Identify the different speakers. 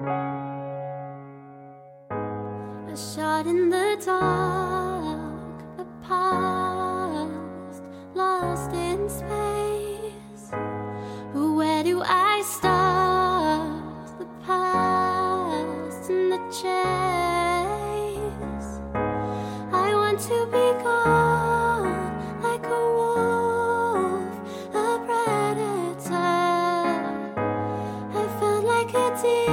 Speaker 1: A shot in the dark, a past lost in space. Where do I start? The past and the chase. I want to be gone like a wolf, a predator. I felt like a deer